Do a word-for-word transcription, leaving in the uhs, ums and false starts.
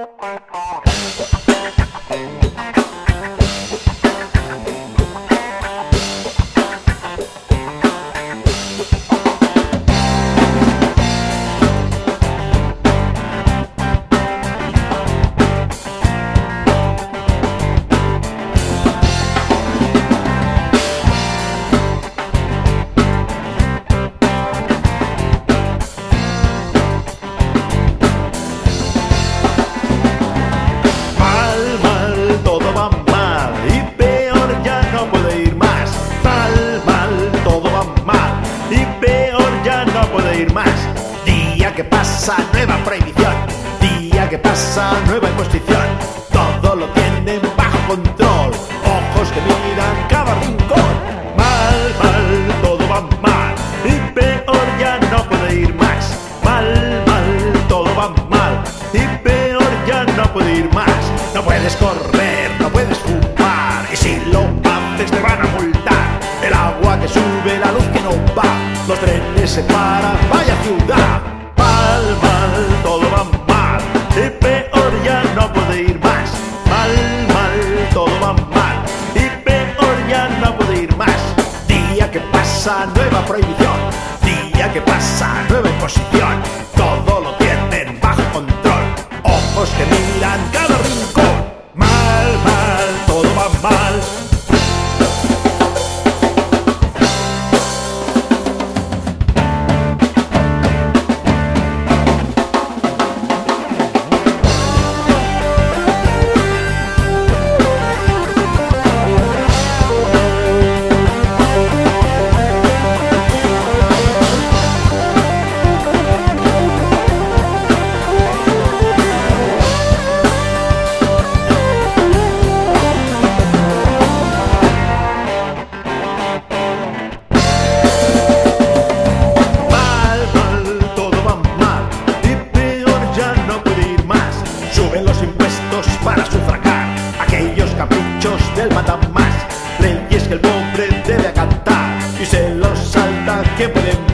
Día que pasa, nueva prohibición. Día que pasa, nueva imposición. Todo lo tienen bajo control. Ojos que miran cada rincón. Mal, mal, todo va mal. Y peor ya no puede ir más. Mal, mal, todo va mal. Y peor ya no puede ir más. No puedes correr, no puedes fumar. Y si lo haces te van a multar. El agua que sube, la luz que no va. Los trenes se paran, vaya ciudad. Mal, mal, todo va mal. Y peor ya no puede ir más. Mal, mal, todo va mal. Y peor ya no puede ir más. Día que pasa, nueva prohibición. Día que pasa, nueva imposición. Todo lo tienen bajo control. Ojos que miran cada rincón. Mal, mal, todo va mal. Para sufragar aquellos caprichos del mandamás, leyes que el pobre debe acatar y se los salta quien puede